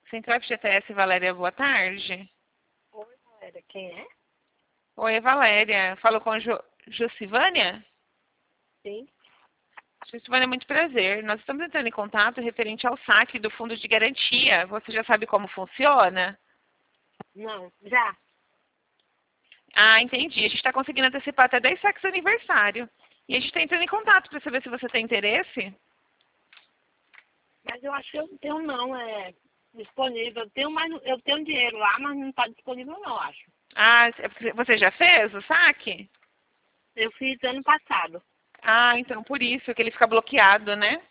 Central FGTS, Valéria, boa tarde. Oi, Valéria, quem é? Oi, é Valéria. Falo com Josivânia? Sim. Josivânia, muito prazer. Nós estamos entrando em contato referente ao saque do fundo de garantia. Você já sabe como funciona? Não, já. Ah, entendi. A gente está conseguindo antecipar até 10 saques de aniversário. E a gente está entrando em contato para saber se você tem interesse. Mas eu acho que eu não tenho não, disponível. Eu tenho dinheiro lá, mas não está disponível não, eu acho. Ah, você já fez o saque? Eu fiz ano passado. Ah, então por isso que ele fica bloqueado, né?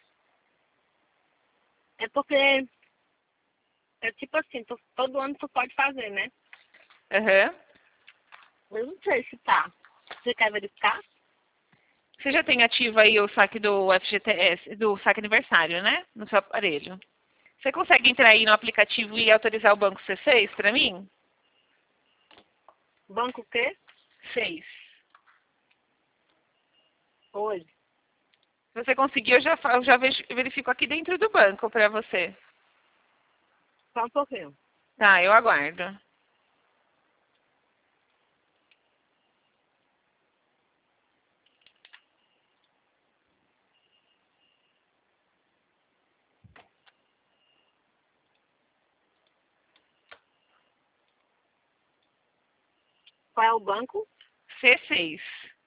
É porque, é tipo assim, todo ano tu pode fazer, né? Aham. Eu não sei se tá. Você quer verificar? Você já tem ativo aí o saque do FGTS, do saque aniversário, né? No seu aparelho. Você consegue entrar aí no aplicativo e autorizar o banco C6 para mim? Banco o quê? 6. Hoje. Se você conseguir, eu já verifico aqui dentro do banco para você. Só um pouquinho. Tá, eu aguardo. Qual é o banco? C6.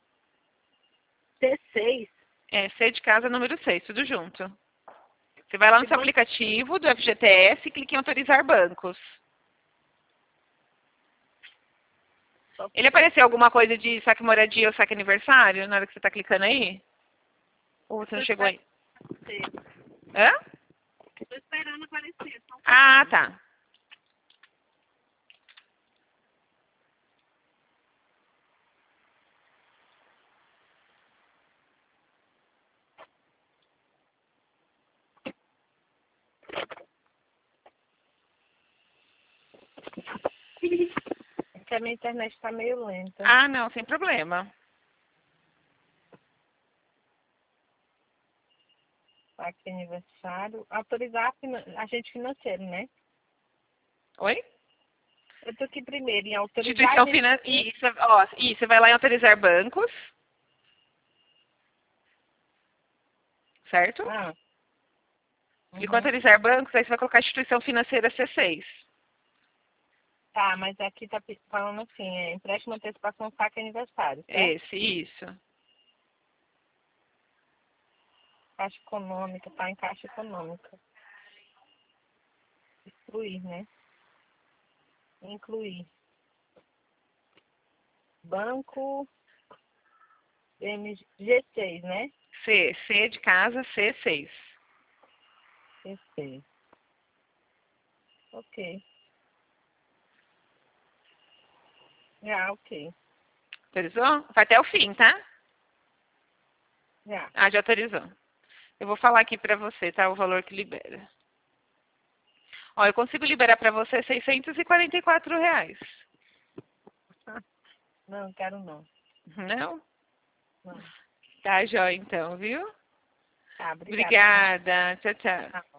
T6. É, C de casa, número 6, tudo junto. Você vai lá no Que seu banco? aplicativo do FGTS e clica em autorizar bancos. Só um Ele pouquinho. apareceu alguma coisa de saque moradia ou saque aniversário na hora que você está clicando aí? Ou você não Tô chegou aí? esperando. Hã? Tô esperando aparecer. Só um Ah, pouquinho. tá. É que a minha internet tá meio lenta. Ah, não, sem problema. Aqui aniversário. Autorizar agente financeiro, né? Oi? Eu tô aqui primeiro em autorizar Instituição agente financeira. financeiro. Isso, ó, isso, você vai lá em autorizar bancos, certo? Ah, Clicou em uhum. autorizar bancos, aí você vai colocar instituição financeira C6. Tá, mas aqui tá falando assim, empréstimo, antecipação, saque aniversário, certo? Esse, isso. Caixa econômica, tá em caixa econômica. Excluir, né? Incluir. Banco MG6, né? C de casa, C6. G6. Ok. Já, ok. Autorizou? Vai até o fim, tá? Já. Ah, já autorizou. Eu vou falar aqui pra você, tá? O valor que libera. Ó, eu consigo liberar pra você R$ 644. Não, quero não. Não? Não. Tá, jóia então, viu? Tá, obrigada, tá? Obrigada. Tchau, tchau. Tá.